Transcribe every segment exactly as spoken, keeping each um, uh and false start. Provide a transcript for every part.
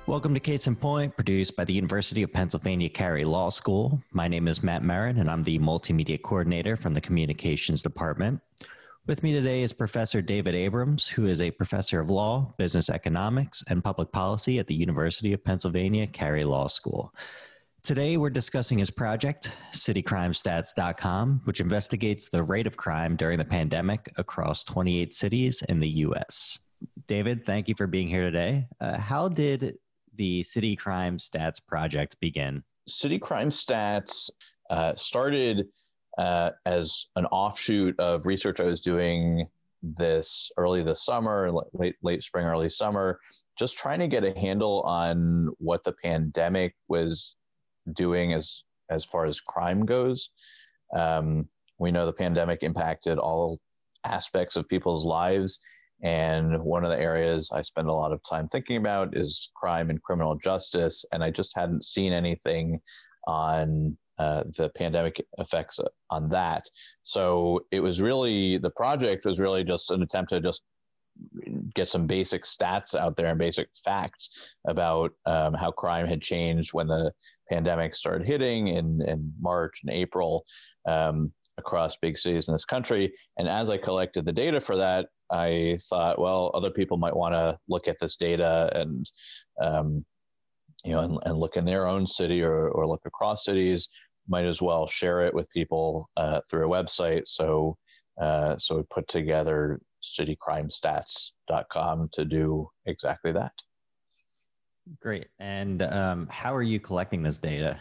Welcome to Case in Point, produced by the University of Pennsylvania Carey Law School. My name is Matt Marin, and I'm the Multimedia Coordinator from the Communications Department. With me today is Professor David Abrams, who is a professor of law, business economics, and public policy at the University of Pennsylvania Carey Law School. Today, we're discussing his project, city crime stats dot com, which investigates the rate of crime during the pandemic across twenty-eight cities in the U S. David, thank you for being here today. Uh, how did the City Crime Stats project begin? City Crime Stats uh, started uh, as an offshoot of research I was doing this early this summer, late late spring, early summer, just trying to get a handle on what the pandemic was doing as as far as crime goes. Um, we know the pandemic impacted all aspects of people's lives. And one of the areas I spend a lot of time thinking about is crime and criminal justice. And I just hadn't seen anything on uh, the pandemic effects on that. So it was really, the project was really just an attempt to just get some basic stats out there and basic facts about um, how crime had changed when the pandemic started hitting in, in March and April um, across big cities in this country. And as I collected the data for that, I thought, well, other people might want to look at this data and, um, you know, and, and look in their own city or, or look across cities. Might as well share it with people uh, through a website. So, uh, so we put together city crime stats dot com to do exactly that. Great. And um, how are you collecting this data?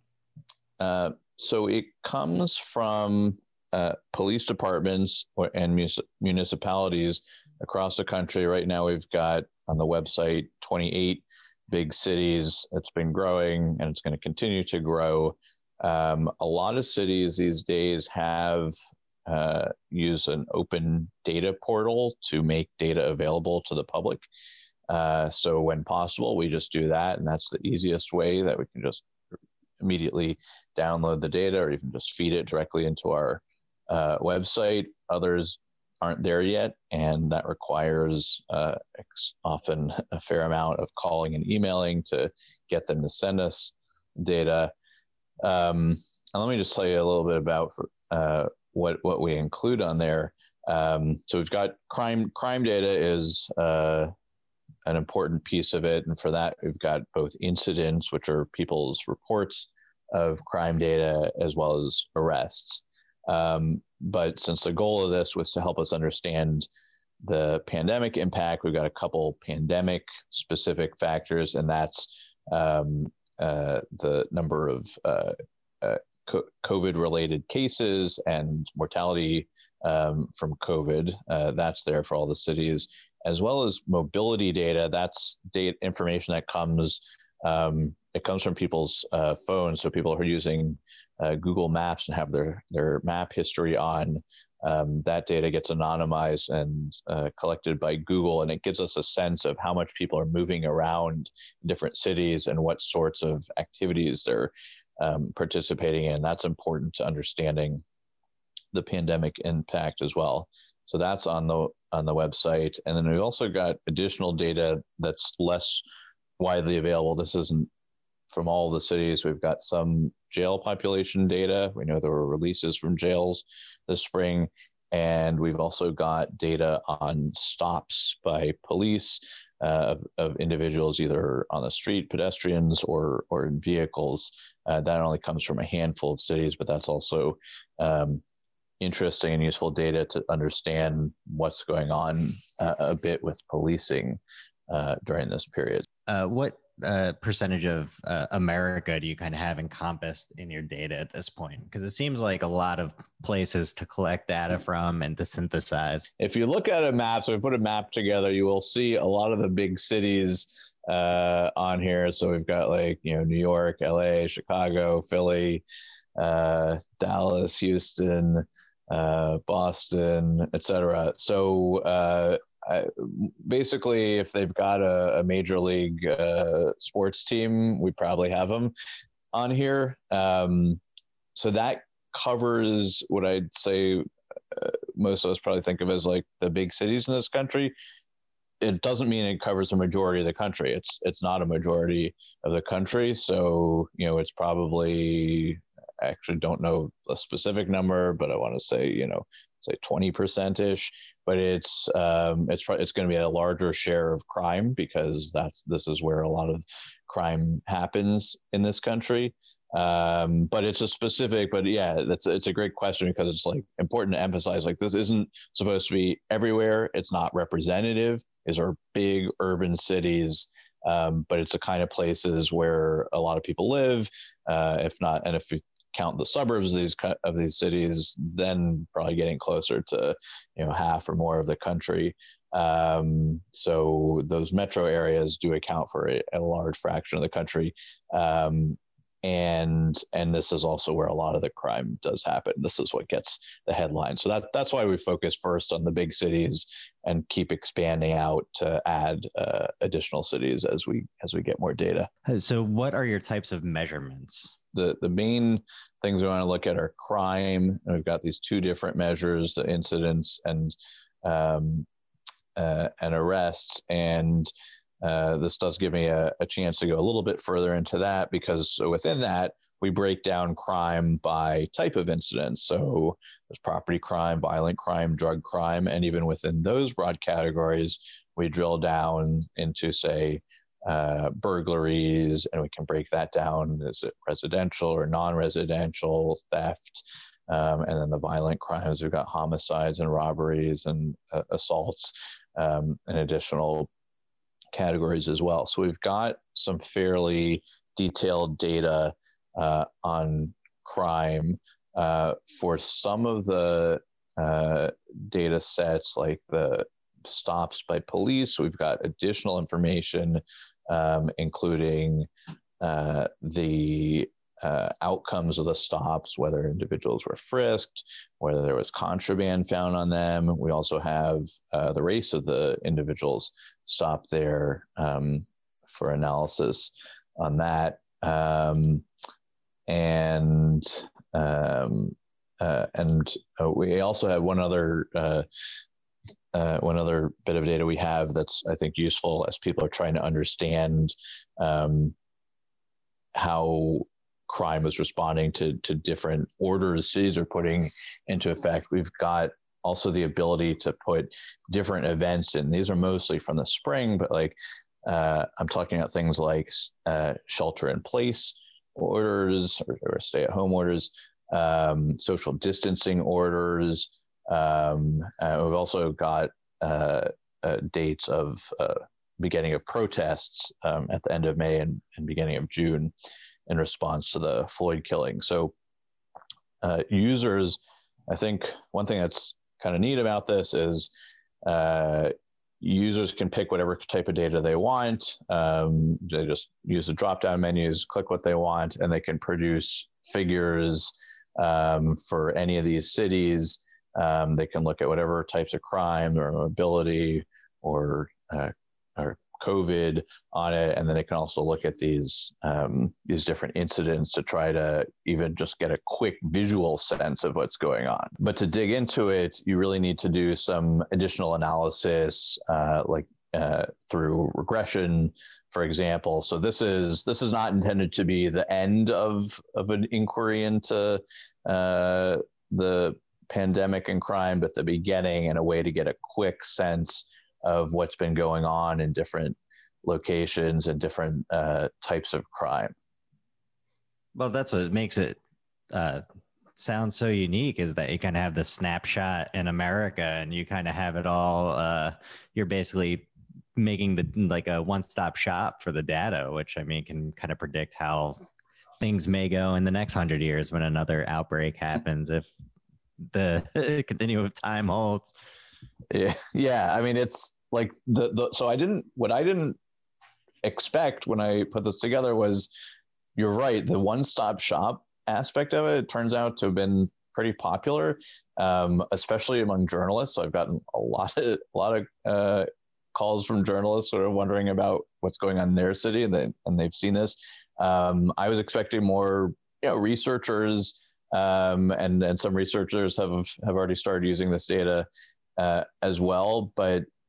Uh, so it comes from Uh, police departments or, and mus- municipalities across the country. Right now, we've got on the website twenty-eight big cities. It's been growing and it's going to continue to grow. Um, a lot of cities these days have uh, used an open data portal to make data available to the public. Uh, so when possible, we just do that. And that's the easiest way that we can just immediately download the data or even just feed it directly into our Uh, website. Others aren't there yet, and that requires uh, ex- often a fair amount of calling and emailing to get them to send us data. Um, and let me just tell you a little bit about uh, what what we include on there. Um, so we've got crime crime data is uh, an important piece of it, and for that we've got both incidents, which are people's reports of crime data, as well as arrests. Um, but since the goal of this was to help us understand the pandemic impact, we've got a couple pandemic specific factors, and that's um, uh, the number of uh, uh, COVID related cases and mortality um, from COVID. Uh, that's there for all the cities, as well as mobility data. That's data information that comes um, it comes from people's uh, phones. So people who are using uh, Google Maps and have their, their map history on, um, that data gets anonymized and uh, collected by Google. And it gives us a sense of how much people are moving around different cities and what sorts of activities they're um, participating in. That's important to understanding the pandemic impact as well. So that's on the on the website. And then we also got additional data that's less widely available. This isn't from all the cities. We've got some jail population data. We know there were releases from jails this spring. And we've also got data on stops by police uh, of, of individuals either on the street, pedestrians, or, or in vehicles. Uh, that only comes from a handful of cities, but that's also um, interesting and useful data to understand what's going on uh, a bit with policing uh, during this period. Uh, what uh, percentage of uh, America do you kind of have encompassed in your data at this point? Because it seems like a lot of places to collect data from and to synthesize. If you look at a map, so we put a map together, you will see a lot of the big cities uh, on here. So we've got like, you know, New York, L A, Chicago, Philly, uh, Dallas, Houston, uh, Boston, et cetera. So uh, I, basically, if they've got a, a major league uh, sports team, we probably have them on here. Um, so that covers what I'd say uh, most of us probably think of as like the big cities in this country. it doesn't mean it covers a majority of the country. It's it's not a majority of the country. So, you know, it's probably, I actually don't know a specific number, but I want to say, you know, say twenty percent ish, but it's, um, it's, it's going to be a larger share of crime because that's, this is where a lot of crime happens in this country. Um, but it's a specific, but yeah, that's, it's a great question because it's like important to emphasize, like, this isn't supposed to be everywhere. It's not representative. These are big urban cities. Um, but it's the kind of places where a lot of people live, uh, if not, and if you count the suburbs of these of these cities, then probably getting closer to, you know, half or more of the country. Um, so those metro areas do account for a, a large fraction of the country. Um, and and this is also where a lot of the crime does happen. This is what gets the headline. So that that's why we focus first on the big cities and keep expanding out to add uh, additional cities as we as we get more data. So what are your types of measurements? The the main things we want to look at are crime, and we've got these two different measures: the incidents and um, uh, and arrests. And Uh, this does give me a, a chance to go a little bit further into that, because within that, we break down crime by type of incidents. So there's property crime, violent crime, drug crime, and even within those broad categories, we drill down into, say, uh, burglaries, and we can break that down. Is it residential or non-residential, theft? Um, and then the violent crimes, we've got homicides and robberies and uh, assaults, um, and additional categories as well. So we've got some fairly detailed data uh, on crime. Uh, for some of the uh, data sets, like the stops by police, we've got additional information, um, including uh, the uh, outcomes of the stops, whether individuals were frisked, whether there was contraband found on them. We also have uh, the race of the individuals stopped there um, for analysis on that. Um, and um, uh, and uh, we also have one other uh, uh, one other bit of data we have that's, I think, useful as people are trying to understand um, how crime is responding to to different orders cities are putting into effect. We've got also the ability to put different events in. These are mostly from the spring, but like uh, I'm talking about things like uh, shelter in place orders or, or stay at home orders, um, social distancing orders. Um, uh, we've also got uh, uh, dates of uh, beginning of protests um, at the end of May and, and beginning of June in response to the Floyd killing. So uh, users, I think one thing that's kind of neat about this is uh, users can pick whatever type of data they want. Um, they just use the drop-down menus, click what they want, and they can produce figures um, for any of these cities. Um, they can look at whatever types of crime or mobility or uh, or COVID on it, and then they can also look at these um, these different incidents to try to even just get a quick visual sense of what's going on. But to dig into it, you really need to do some additional analysis, uh, like uh, through regression, for example. So this is this is not intended to be the end of of an inquiry into uh, the pandemic and crime, but the beginning and a way to get a quick sense of what's been going on in different locations and different uh, types of crime. Well, that's what makes it uh, sound so unique, is that you kind of have the snapshot in America and you kind of have it all. Uh, you're basically making the like a one-stop shop for the data, which I mean can kind of predict how things may go in the next hundred years when another outbreak happens, if the continuum of time holds. Yeah, yeah. I mean, it's like the, the so I didn't what I didn't expect when I put this together was, you're right, the one-stop shop aspect of it, it turns out to have been pretty popular, um, especially among journalists. So I've gotten a lot of a lot of uh, calls from journalists sort of wondering about what's going on in their city, and they and they've seen this. Um, I was expecting more, you know, researchers, um, and and some researchers have have already started using this data Uh, as well, but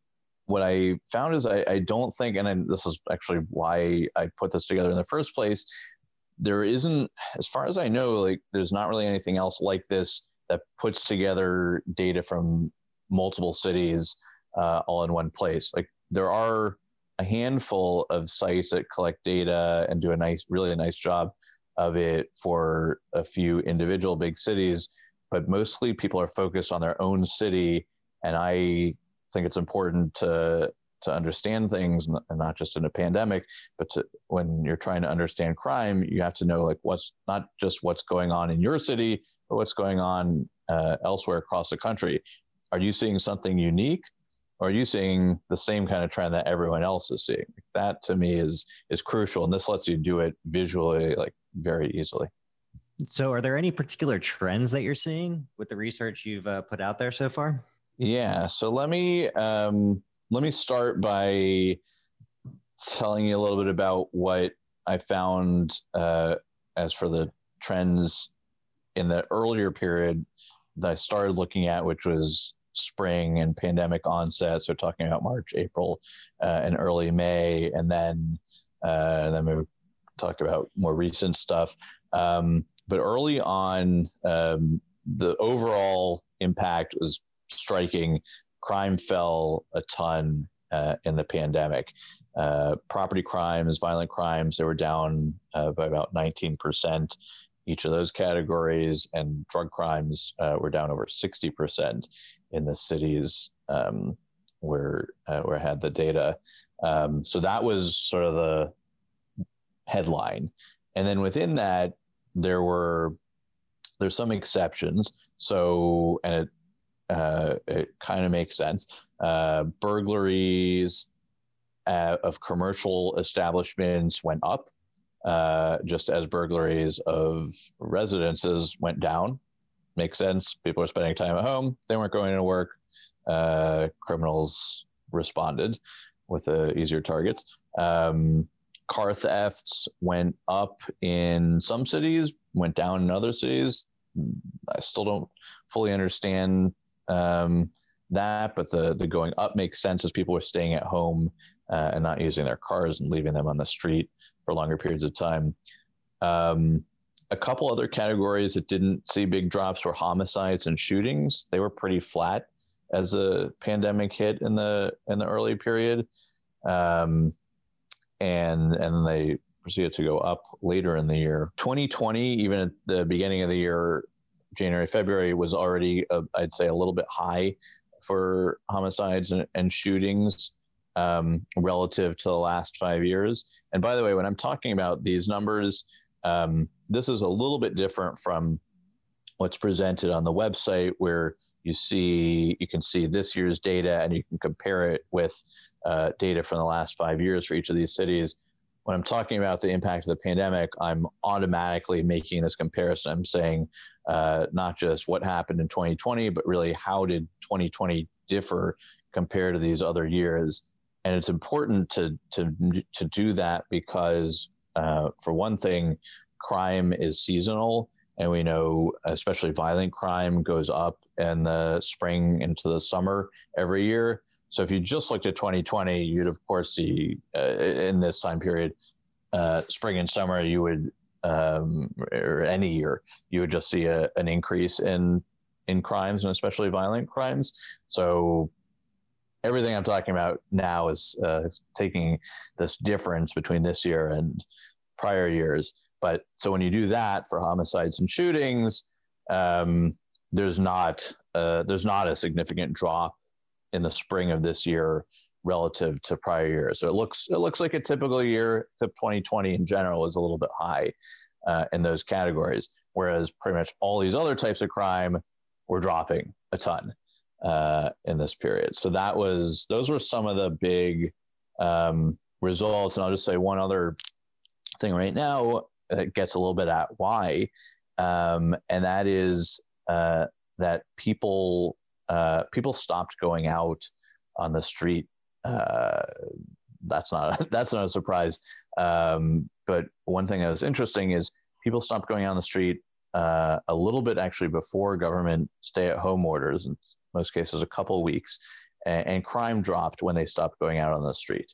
what I found is I, I don't think, and I, this is actually why I put this together in the first place, there isn't, as far as I know, like there's not really anything else like this that puts together data from multiple cities uh, all in one place. Like there are a handful of sites that collect data and do a nice, really a nice job of it for a few individual big cities, but mostly people are focused on their own city. And I think it's important to to understand things, and not just in a pandemic, but to, when you're trying to understand crime, you have to know like what's not just what's going on in your city, but what's going on uh, elsewhere across the country. Are you seeing something unique, or are you seeing the same kind of trend that everyone else is seeing? That to me is is crucial, and this lets you do it visually, like very easily. So, are there any particular trends that you're seeing with the research you've uh, put out there so far? Yeah. So let me um, let me start by telling you a little bit about what I found uh, as for the trends in the earlier period that I started looking at, which was spring and pandemic onset. So talking about March, April, uh, and early May, and then uh, and then we talk about more recent stuff. Um, but early on, um, the overall impact was striking. Crime fell a ton uh, in the pandemic. Uh, property crimes, violent crimes, they were down uh, by about nineteen percent. Each of those categories, and drug crimes uh, were down over sixty percent in the cities um, where uh, where I had the data. Um, so that was sort of the headline, and then within that, there were there's some exceptions. So, and it uh, it kind of makes sense. Uh, burglaries uh, of commercial establishments went up, uh, just as burglaries of residences went down. Makes sense. People are spending time at home. They weren't going to work. Uh, criminals responded with uh, easier targets. Um, car thefts went up in some cities, went down in other cities. I still don't fully understand um, that, but the the going up makes sense as people were staying at home uh, and not using their cars and leaving them on the street for longer periods of time. Um, a couple other categories that didn't see big drops were homicides and shootings. They were pretty flat as the pandemic hit in the in the early period, um, and and they proceeded to go up later in the year. twenty twenty, even at the beginning of the year, January, February, was already, uh, I'd say, a little bit high for homicides and, and shootings um, relative to the last five years. And by the way, when I'm talking about these numbers, um, this is a little bit different from what's presented on the website, where you see you can see this year's data and you can compare it with uh, data from the last five years for each of these cities. When I'm talking about the impact of the pandemic, I'm automatically making this comparison. I'm saying uh, not just what happened in twenty twenty, but really how did twenty twenty differ compared to these other years? And it's important to to to do that because, uh, for one thing, crime is seasonal, and we know especially violent crime goes up in the spring into the summer every year. So if you just looked at twenty twenty, you'd of course see uh, in this time period, uh, spring and summer, you would, um, or any year, you would just see a, an increase in in crimes, and especially violent crimes. So everything I'm talking about now is uh, taking this difference between this year and prior years. But so when you do that for homicides and shootings, um, there's not uh, there's not a significant drop in the spring of this year relative to prior years. So it looks it looks like a typical year, except twenty twenty in general is a little bit high uh, in those categories, whereas pretty much all these other types of crime were dropping a ton uh, in this period. So that was those were some of the big um, results. And I'll just say one other thing right now that gets a little bit at why, um, and that is uh, that people uh, people stopped going out on the street. Uh, that's not that's not a surprise. Um, but one thing that was interesting is people stopped going out on the street uh, a little bit actually before government stay-at-home orders. In most cases, a couple of weeks, and, and crime dropped when they stopped going out on the street.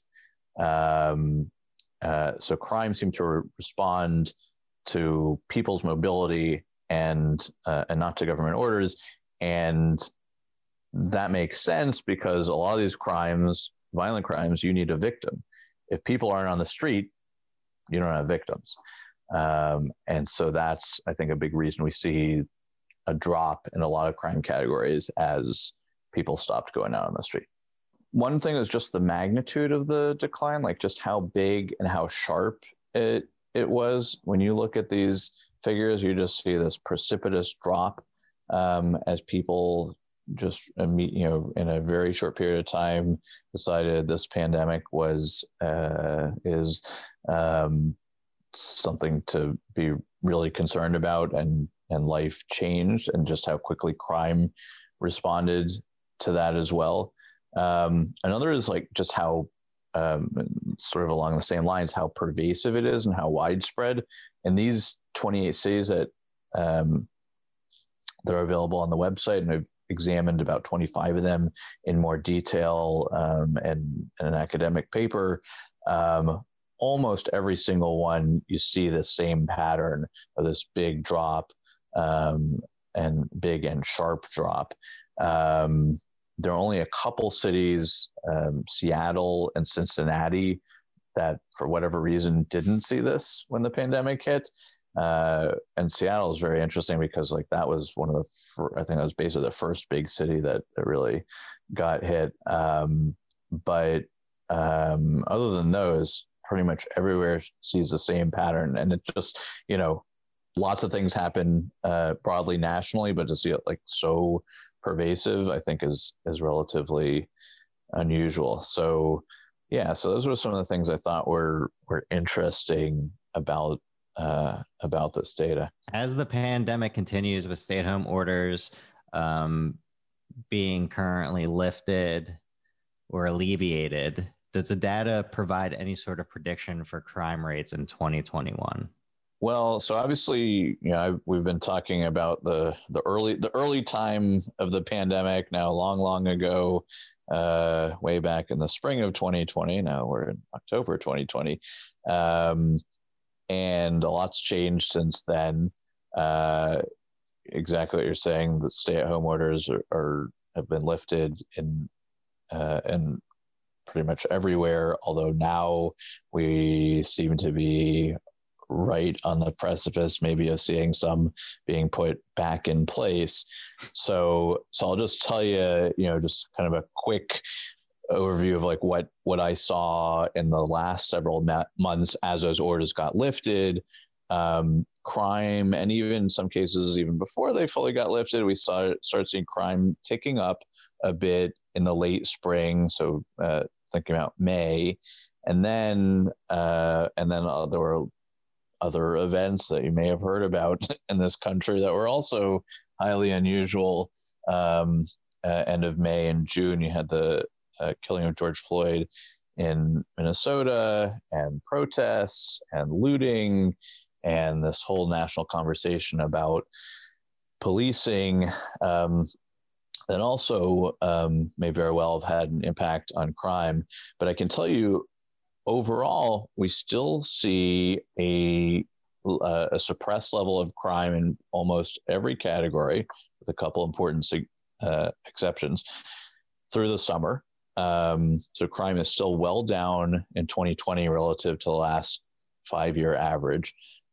Um, uh, so crime seemed to re- respond to people's mobility and uh, and not to government orders, and that makes sense because a lot of these crimes, violent crimes, you need a victim. If people aren't on the street, you don't have victims, um, and so that's, I think, a big reason we see a drop in a lot of crime categories as people stopped going out on the street. One thing is just the magnitude of the decline, like just how big and how sharp it it was. When you look at these figures, you just see this precipitous drop um, as people just, you know, in a very short period of time decided this pandemic was uh, is um, something to be really concerned about, and and life changed, and just how quickly crime responded to that as well. Um, another is like just how um, sort of along the same lines, how pervasive it is and how widespread. And these twenty-eight cities that um, that are available on the website, and I've examined about twenty-five of them in more detail um, and, and an academic paper. Um, almost every single one, you see the same pattern of this big drop um, and big and sharp drop. Um, there are only a couple cities, um, Seattle and Cincinnati, that for whatever reason didn't see this when the pandemic hit. Uh, and Seattle is very interesting because like that was one of the, fir- I think that was basically the first big city that, that really got hit. Um, but um, other than those, pretty much everywhere sees the same pattern. And it just, you know, lots of things happen uh, broadly nationally, but to see it like so pervasive, I think is is relatively unusual. So yeah, so those were some of the things I thought were were interesting about uh, about this data. As the pandemic continues with stay-at-home orders um, being currently lifted or alleviated, does the data provide any sort of prediction for crime rates in twenty twenty-one? Well, so obviously, you know, I've, we've been talking about the the early the early time of the pandemic now, long, long ago, uh, way back in the spring of twenty twenty. Now we're in October twenty twenty, um, and a lot's changed since then. Uh, exactly what you're saying. The stay-at-home orders are, are have been lifted in uh, in pretty much everywhere. Although now we seem to be right on the precipice, maybe of seeing some being put back in place. So, so I'll just tell you, you know, just kind of a quick overview of like what what I saw in the last several ma- months as those orders got lifted. Um, crime, and even in some cases, even before they fully got lifted, we started start seeing crime ticking up a bit in the late spring. So, uh, thinking about May, and then uh, and then uh, there were other events that you may have heard about in this country that were also highly unusual. Um, uh, end of May and June, you had the uh, killing of George Floyd in Minnesota, and protests and looting, and this whole national conversation about policing um, that also um, may very well have had an impact on crime. But I can tell you, overall, we still see a, a suppressed level of crime in almost every category, with a couple important uh, exceptions, through the summer. Um, so crime is still well down in twenty twenty relative to the last five-year average,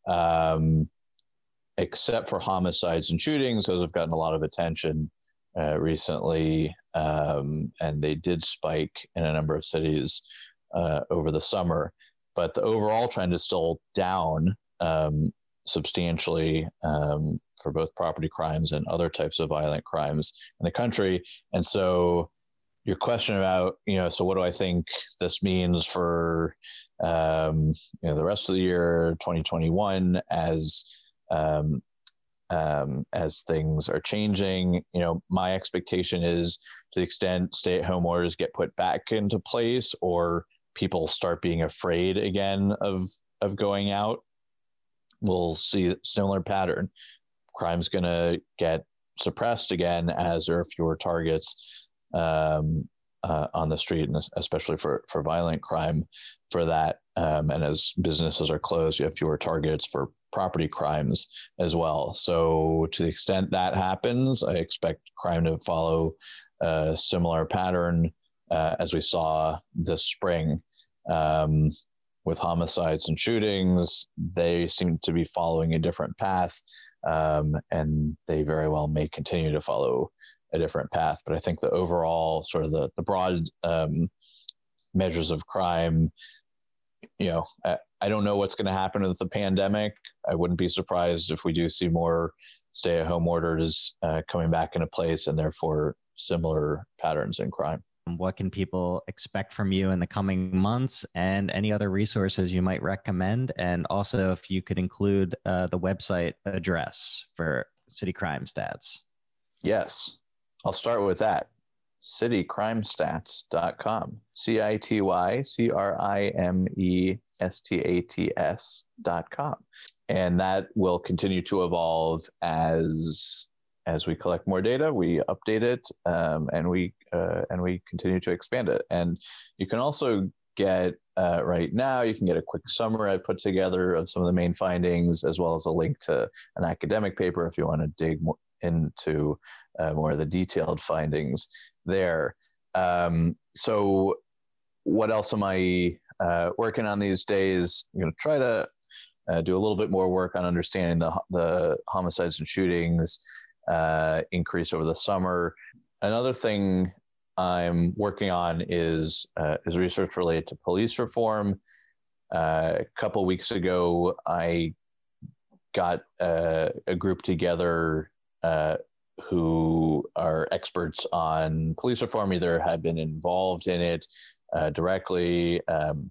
um, except for homicides and shootings. Those have gotten a lot of attention uh, recently, um, and they did spike in a number of cities Uh, over the summer, but the overall trend is still down um, substantially um, for both property crimes and other types of violent crimes in the country. And so your question about, you know, so what do I think this means for, um, you know, the rest of the year, twenty twenty-one, as um, um, as things are changing? You know, my expectation is, to the extent stay-at-home orders get put back into place, or people start being afraid again of of going out, we'll see a similar pattern. Crime's going to get suppressed again as there are fewer targets, um, uh, on the street, and especially for, for violent crime for that. Um, and as businesses are closed, you have fewer targets for property crimes as well. So to the extent that happens, I expect crime to follow a similar pattern uh, as we saw this spring. Um, with homicides and shootings, they seem to be following a different path, um, and they very well may continue to follow a different path. But I think the overall sort of the, the broad um, measures of crime, you know, I, I don't know what's going to happen with the pandemic. I wouldn't be surprised if we do see more stay-at-home orders uh, coming back into place, and therefore similar patterns in crime. What can people expect from you in the coming months, and any other resources you might recommend? And also, if you could include uh, the website address for City Crime Stats. Yes, I'll start with that. city crime stats dot com. C I T Y C R I M E S T A T S dot com. And that will continue to evolve as as we collect more data, we update it, um, and we uh, and we continue to expand it. And you can also get uh, right now, you can get a quick summary I've put together of some of the main findings, as well as a link to an academic paper if you want to dig more into uh, more of the detailed findings there. Um, so what else am I uh, working on these days? I'm going to try to uh, do a little bit more work on understanding the, the homicides and shootings uh, increase over the summer. Another thing I'm working on is uh, is research related to police reform. Uh, a couple weeks ago, I got uh, a group together uh, who are experts on police reform, either have been involved in it uh, directly um,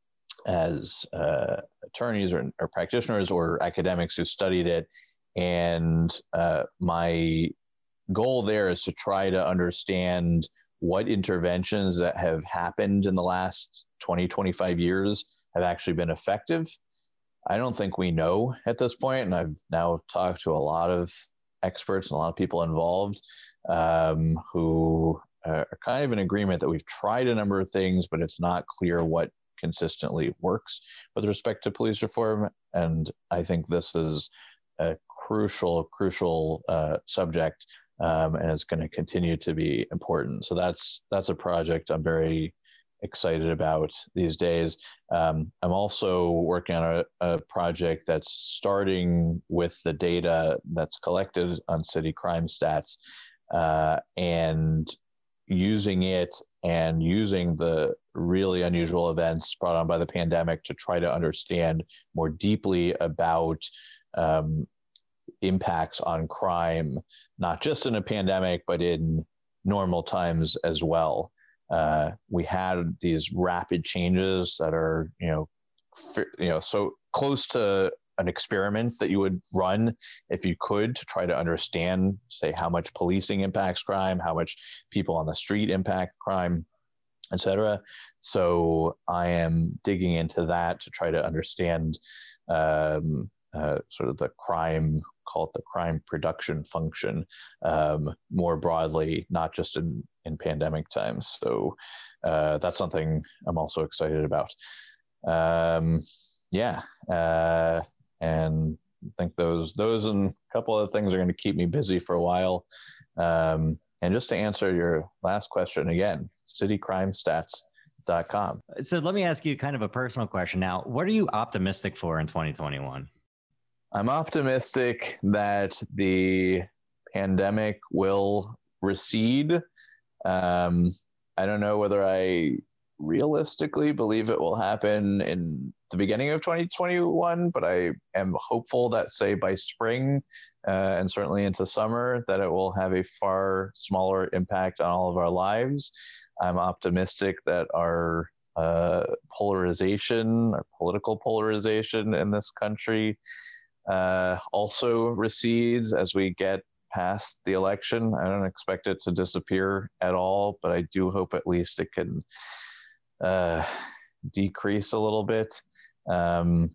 as uh, attorneys or, or practitioners, or academics who studied it. And uh, my goal there is to try to understand what interventions that have happened in the last twenty, twenty-five years have actually been effective. I don't think we know at this point, and I've now talked to a lot of experts and a lot of people involved um, who are kind of in agreement that we've tried a number of things, but it's not clear what consistently works with respect to police reform. And I think this is a crucial, crucial uh, subject, um, and it's going to continue to be important. So that's that's a project I'm very excited about these days. Um, I'm also working on a, a project that's starting with the data that's collected on City Crime Stats uh, and using it and using the really unusual events brought on by the pandemic to try to understand more deeply about um, impacts on crime, not just in a pandemic, but in normal times as well. Uh, we had these rapid changes that are, you know, f- you know, so close to an experiment that you would run if you could, to try to understand, say, how much policing impacts crime, how much people on the street impact crime, et cetera. So I am digging into that to try to understand um, uh, sort of the crime, call it the crime production function, um, more broadly, not just in, in pandemic times. So uh, that's something I'm also excited about. Um, yeah. Uh, and I think those, those and a couple of things are going to keep me busy for a while. Um, and just to answer your last question again, city crime stats dot com. So let me ask you kind of a personal question now. What are you optimistic for in twenty twenty-one? I'm optimistic that the pandemic will recede. Um, I don't know whether I realistically believe it will happen in the beginning of twenty twenty-one, but I am hopeful that, say, by spring uh, and certainly into summer, that it will have a far smaller impact on all of our lives. I'm optimistic that our uh, polarization, our political polarization in this country uh, also recedes as we get past the election. I don't expect it to disappear at all, but I do hope at least it can uh, decrease a little bit. Um,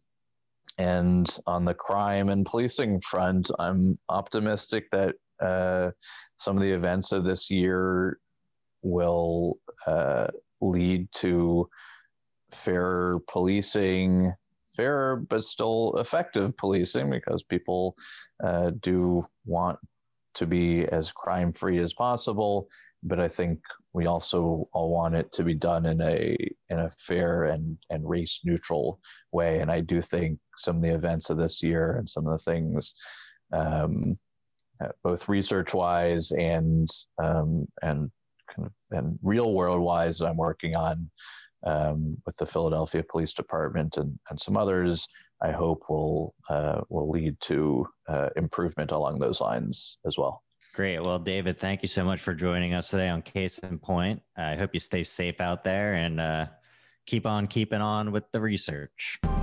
and on the crime and policing front, I'm optimistic that uh, some of the events of this year will uh, lead to fairer policing, fairer but still effective policing, because people uh, do want to be as crime-free as possible. But I think we also all want it to be done in a in a fair and and race-neutral way. And I do think some of the events of this year and some of the things, um, both research-wise and um, and kind of and real-world wise, that I'm working on um, with the Philadelphia Police Department and, and some others, I hope will uh, will lead to uh, improvement along those lines as well. Great. Well, David, thank you so much for joining us today on Case in Point. I hope you stay safe out there and uh, keep on keeping on with the research.